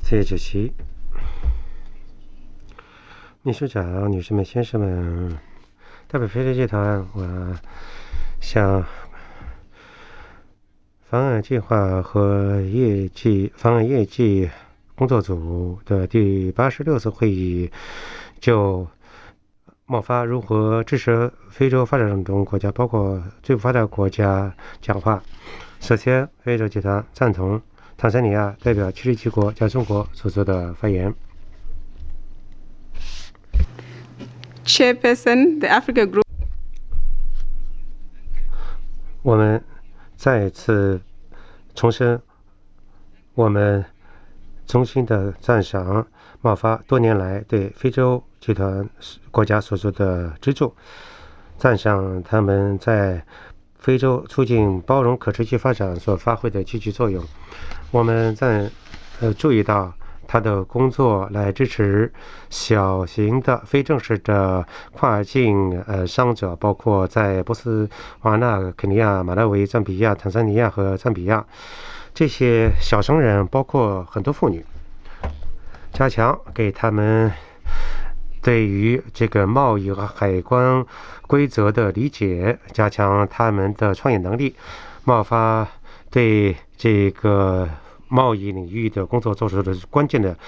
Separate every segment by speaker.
Speaker 1: 谢谢主席。秘书长、女士们、先生们，代表非洲集团，我向方案计划和方案业绩工作组的第86次会议就贸发如何支持非洲发展中国家，包括最不发达国家讲话。首先，非洲集团赞同坦桑尼亚代表77国加中国所做的发言。
Speaker 2: Chairperson, the Africa Group.
Speaker 1: 我们再次重申我们衷心的赞赏贸发多年来对非洲集团国家所做的资助，赞赏他们在非洲促进包容可持续发展所发挥的积极作用。我们注意到他的工作来支持小型的非正式的跨境商者，包括在波斯华纳、肯尼亚、马拉维、赞比亚、坦桑尼亚和赞比亚。这些小商人包括很多妇女，加强给他们对于这个贸易和海关规则的理解，加强他们的创业能力。贸发对这个贸易领域的工作做出的关键的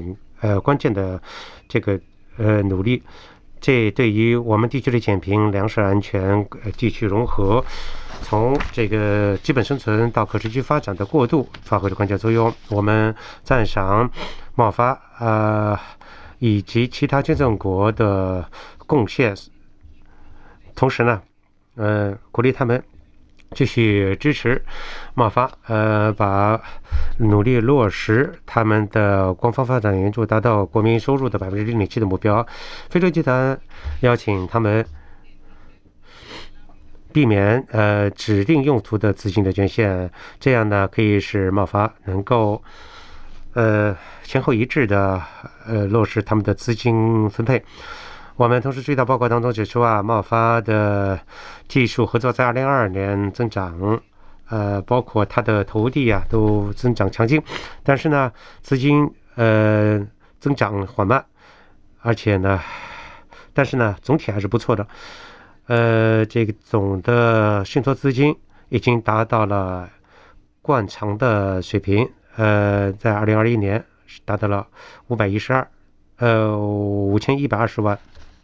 Speaker 1: 努力。这对于我们地区的减贫、粮食安全、地区融合，从这个基本生存到可持续发展的过渡发挥了关键作用。我们赞赏贸发以及其他捐赠国的贡献，同时呢，鼓励他们继续支持贸发，把努力落实他们的官方发展援助达到国民收入的0.7%的目标。非洲集团邀请他们避免指定用途的资金的捐献，这样呢可以使贸发能够前后一致的落实他们的资金分配。我们同时注意到报告当中指出贸发的技术合作在2022年增长，包括它的投递都增长强劲，但是呢资金增长缓慢，但是呢总体还是不错的。这个总的信托资金已经达到了惯常的水平，在2021年达到了5120万。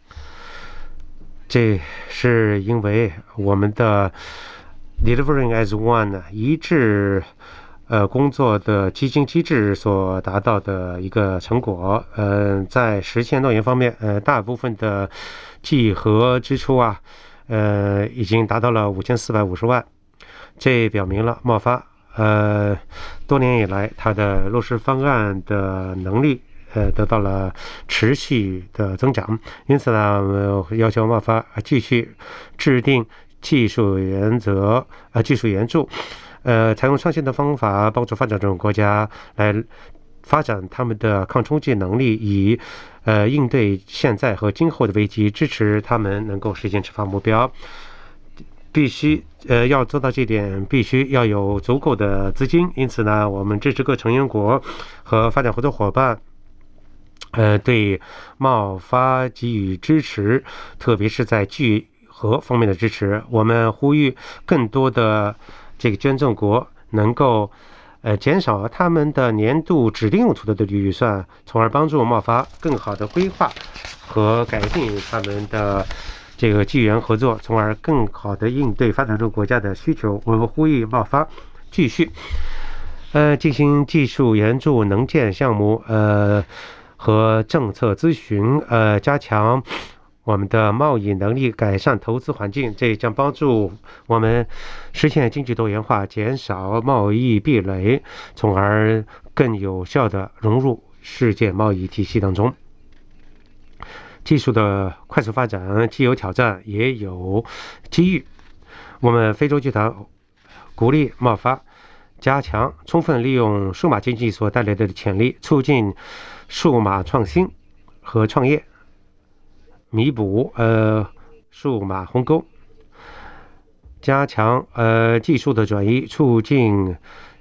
Speaker 1: 这是因为我们的 Delivering as One 一致工作的基金机制所达到的一个成果。在实现诺言方面，大部分的计核支出已经达到了5450万。这表明了贸发多年以来它的落实方案的能力得到了持续的增长。因此呢，要求贸发继续制定技术援助，采用创新的方法帮助发展中国家来发展他们的抗冲击能力，以应对现在和今后的危机，支持他们能够实现执法目标。要做到这点，必须要有足够的资金。因此呢，我们支持各成员国和发展合作伙伴对贸发给予支持，特别是在聚合方面的支持。我们呼吁更多的这个捐赠国能够减少他们的年度指定用途的预算，从而帮助贸发更好的规划和改进他们的这个资源合作，从而更好的应对发展中国家的需求。我们呼吁贸发继续进行技术援助、能建项目和政策咨询，加强我们的贸易能力，改善投资环境。这将帮助我们实现经济多元化，减少贸易壁垒，从而更有效地融入世界贸易体系当中。技术的快速发展既有挑战也有机遇。我们非洲集团鼓励贸发加强充分利用数码经济所带来的潜力，促进数码创新和创业，弥补数码鸿沟，加强技术的转移，促进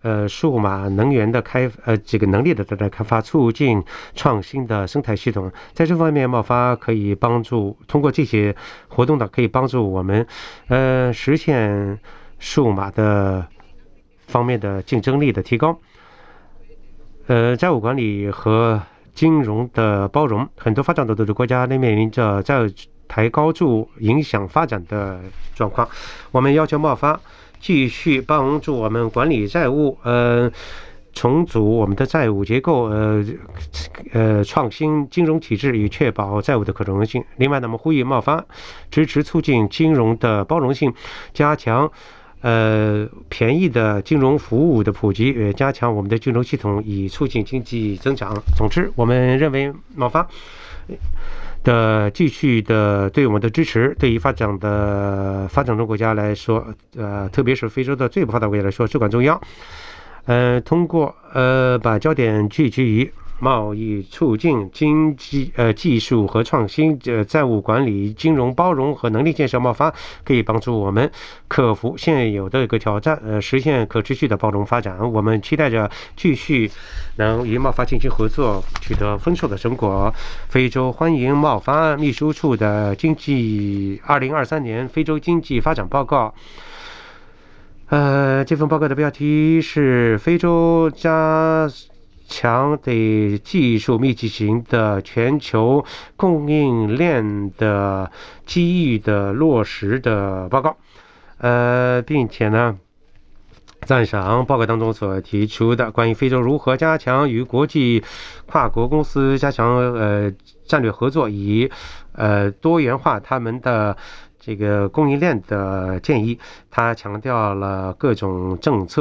Speaker 1: 数码能源的这个能力的开发，促进创新的生态系统。在这方面，贸发可以通过这些活动呢，可以帮助我们实现数码的方面的竞争力的提高。债务管理和金融的包容，很多发展中的国家面临着债务抬高筑影响发展的状况。我们要求贸发继续帮助我们管理债务，重组我们的债务结构，创新金融体制，以确保债务的可容性。另外呢，我们呼吁贸发支持促进金融的包容性，加强便宜的金融服务的普及，加强我们的金融系统，以促进经济增长。总之，我们认为贸发的继续的对我们的支持，对于发展中国家来说，特别是非洲的最不发达国家来说至关重要。通过把焦点聚集于贸易促进、技术和创新、债务管理、金融包容和能力建设，贸发可以帮助我们克服现有的一个挑战，实现可持续的包容发展。我们期待着继续能与贸发进行合作，取得丰硕的成果。非洲欢迎贸发秘书处的2023年非洲经济发展报告。这份报告的标题是非洲加强对技术密集型的全球供应链的机遇的落实的报告，并且呢，赞赏报告当中所提出的关于非洲如何加强与国际跨国公司加强战略合作，以多元化他们的这个供应链的建议。他强调了各种政策